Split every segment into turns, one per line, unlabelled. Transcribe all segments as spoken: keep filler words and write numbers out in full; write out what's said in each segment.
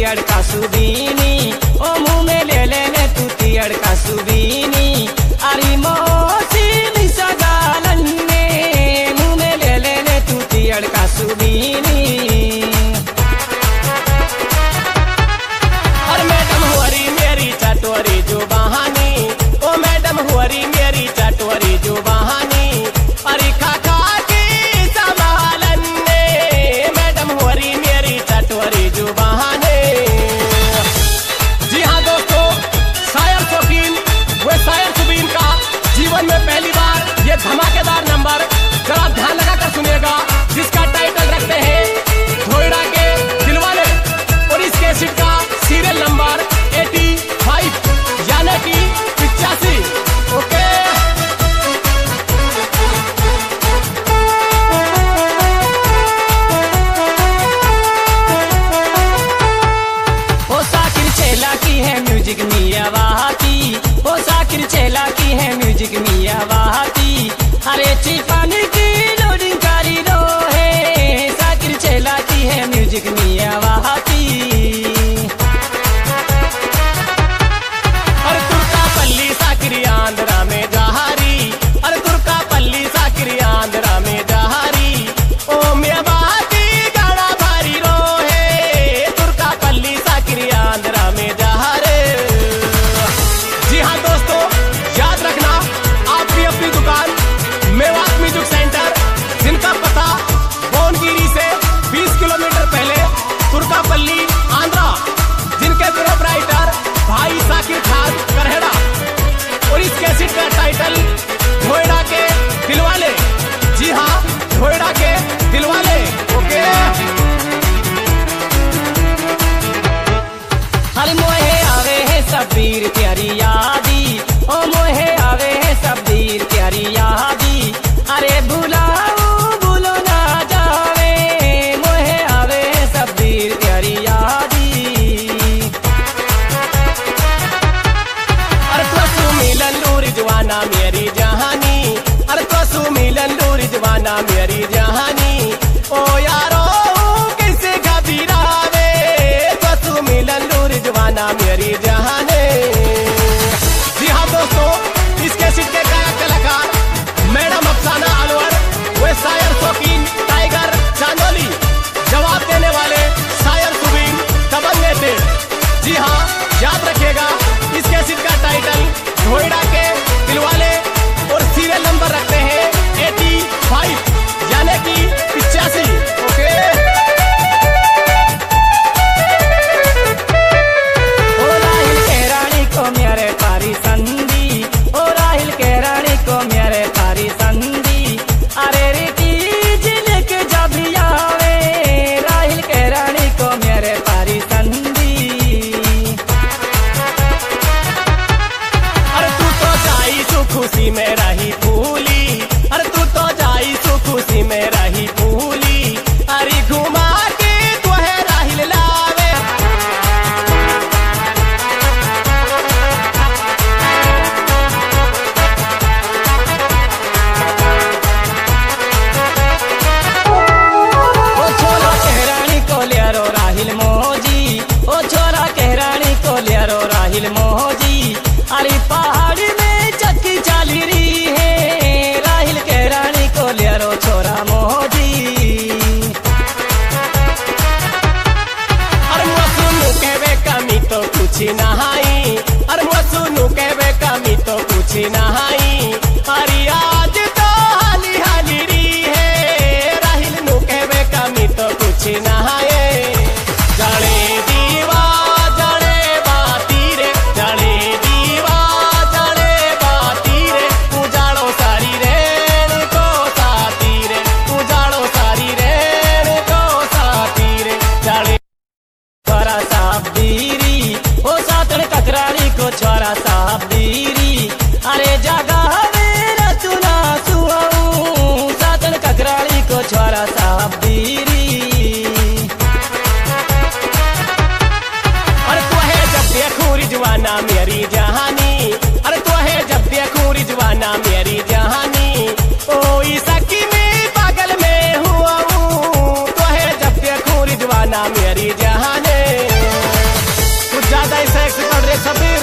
तियड़ का सुबीनी, ओ मुँह में ले लेने तू तियड़ का सुबीनी। अरे मोसी मिसा गालन में मुँह में ले लेने तू तियड़ का सुबीनी। और मैडम हुआरी मेरी चटोरी जो बहानी, ओ मैडम हुआरी मेरी चटोरी जो बहानी। अरे खाका की संभालन ने मैडम हुआरी मेरी चटोरी जो बहाने। जी हाँ दोस्तों, शायर शौकीन वो शायर सुबीन का जीवन में पहली बार ये धमाकेदार नंबर जरा ध्यान लगाकर सुनिएगा, जिसका टाइटल रखते हैं धोइड़ा के दिलवाले। और इस कैसेट का सीरियल नंबर पचासी यानी कि पिचासी। ओके ओ साकिर चेला की है म्यूजिक मिया वाहती, ओ साकिर चेला की है म्यूजिक मिया वाहती। अरे चिपानी की लोडिंग कारी रो है, साकिर चेला की है म्यूजिक मिया वाहती। अरे तुर्का पल्ली साकिर आंध्रा में जहारी, अरे तुर्का पल्ली साकिर आंध्रा में जहारी। ओ मिया वाहती गाड़ा भारी रो है, तुर्का पल्ली साकिर आंध्रा में जहारे। जी हाँ दोस्तों, याद रखना आप भी अपनी दुकान मेवात म्यूजिक सेंटर, जिनका पता भुवनगिरी से बीस किलोमीटर पहले तुर्कापल्ली आंध्रा, जिनके प्रोपराइटर भाई साकिर खान करहेड़ा। और इस कैसेट का टाइटल धोइड़ा के दिलवाले। जी हाँ, धोइड़ा के दिलवाले। ओके हर मोहे आवे है सबीर प्यारी यादी, ओ मोहे आवे है सबीर प्यारी यादी। अरे भुलाओ भूलो ना जावे, मोहे आवे है सबीर प्यारी यादी। अरे तो मिलन लूर जवाना मेरी जहानी, अरे तो मिलन लूर जवाना मेरी जहानी। ओ यारो कैसे घबरावे, तो मिलन लूर जवाना मेरी जहाने। जी हाँ दोस्तों, इस कैसेट के गायक कलाकार मैडम अफसाना अलवर, वे शायर शौकीन टाइगर चांदोली, जवाब देने वाले शायर सुबीन तबन्ने थे। जी हाँ, याद रखिएगा इस कैसेट का टाइटल धोइड़ा के दिलवाले। और सीरियल नंबर रखते हैं पचासी यानी कि पिचासी। ओके ओ राहिल के रानी को मेरे पारी संदी, ओ राहिल के रानी को मेरे पारी संदी। अरे रीति जिले के जब आवे, राहिल के रानी को मेरे पारी संदी। अरे तू तो जाई सु खुशी में रही फूली, अरे तू तो जाई सु खुशी में रही फूली। अरे घुमा के तो है राहिल लावे। ओ छोरा कहरानी को लियारो राहिल मोजी, ओ छोरा कहरानी को लियारो राहिल मोजी। अरे पहाड़ी में चक्की चाली रही है, राहिल कहरानी को लियारो छोरा मोजी। अरे मसुनु के वे कमी तो कुछ नहाई, अरे मसुनु के वे कमी तो कुछ नहाई। अरे आज तो हाली हाली रही है, राहिल नु के वे कमी तो कुछ नहाए। जड़े दीवा जड़े बाती रे, जड़े दीवा जड़े बाती रे। उजाड़ो सारी रेण को साथी रे, उजाड़ो सारी रेण को साथी रे। जड़े छोरा साहब दीरी, ओ सातड़ ककरारी को छोरा साहब दीरी। अरे जागा मेरा सुना सुआऊं, सातड़ ककरारी को छोरा साहब दीरी। अरे तो है जब देखूं रिजवाना मेरी जहानी, अरे तो है जब देखूं रिजवाना मेरी जहानी। ओ इसकी में पागल में हुआ हूँ, तो है जब देखूं रिजवाना मेरी जहाने। ज्यादा ही सेक्स कर रहे सबीर।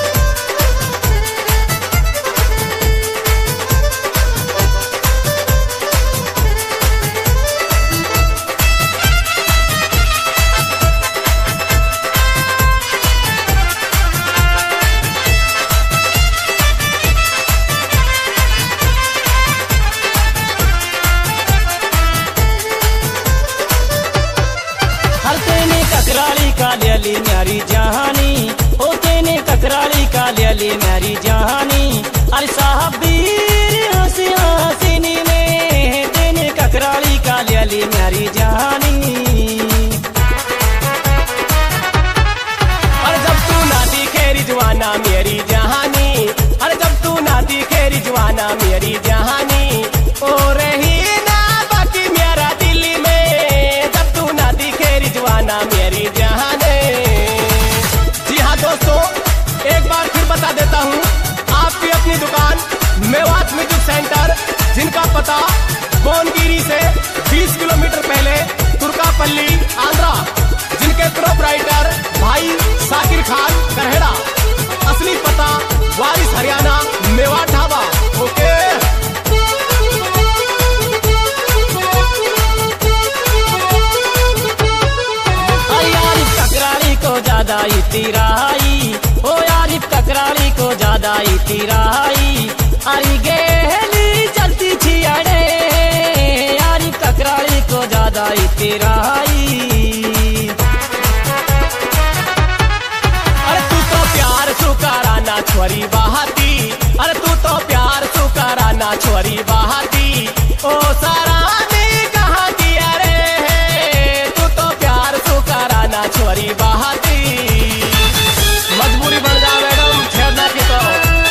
ककराली का ली मेरी जहानी, ओ तेने ककराली का ली मेरी जहानी। अरे साहबीर हंसी हसीनी में तेने ककराली का ली मेरी जहानी।
अरे जब तू ना दिखे रिजवाना मेरी जहानी, अरे जब तू ना दिखे रिजवाना मेरी जहानी, ओ रही ना बाकी मेरा दिल में, जब तू ना दिखे रिजवाना मेरी जहानी। जी हाँ दोस्तों, एक बार फिर बता देता हूँ, आपकी अपनी दुकान मेवात म्यूजिक सेंटर, जिनका पता बोनगिरी से बीस किलोमीटर पहले तुर्कापल्ली आंध्रा, जिनके प्रोपराइटर भाई साकिर खान करहेड़ा, असली पता वारिस हरियाणा मेवात ढाबा। ओके
ककराली को ज्यादा इतिराई, ओ यार ककराली को ज्यादा इतिराई। अरे गेली चलती थी अड़े यार ककराली को ज्यादा इतिराई।
अरे तू तो प्यार सुकाराना छोरी बहाती, अरे तू तो प्यार सुकाराना छोरी बहाती, ओ सारा ने कहा दिया रे, तू तो प्यार सुकाराना छोरी बहाती। मजबूरी बन जा मैडम छेड़ना की तो।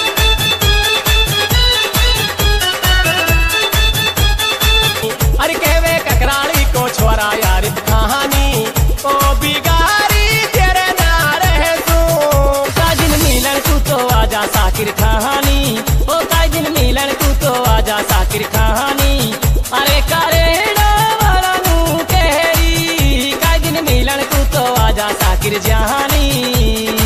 अरे कहवे ककराली को छोरा यार कहानी, ओ बिगारी तेरे ना रहे तू।
का दिन मिलन तू तो आजा साकिर कहानी, ओ का दिन मिलन तू तो आजा साकिर कहानी। अरे करेड़ा वाला नू कहरी, का दिन मिलन तू तो आजा साकिर जहानी।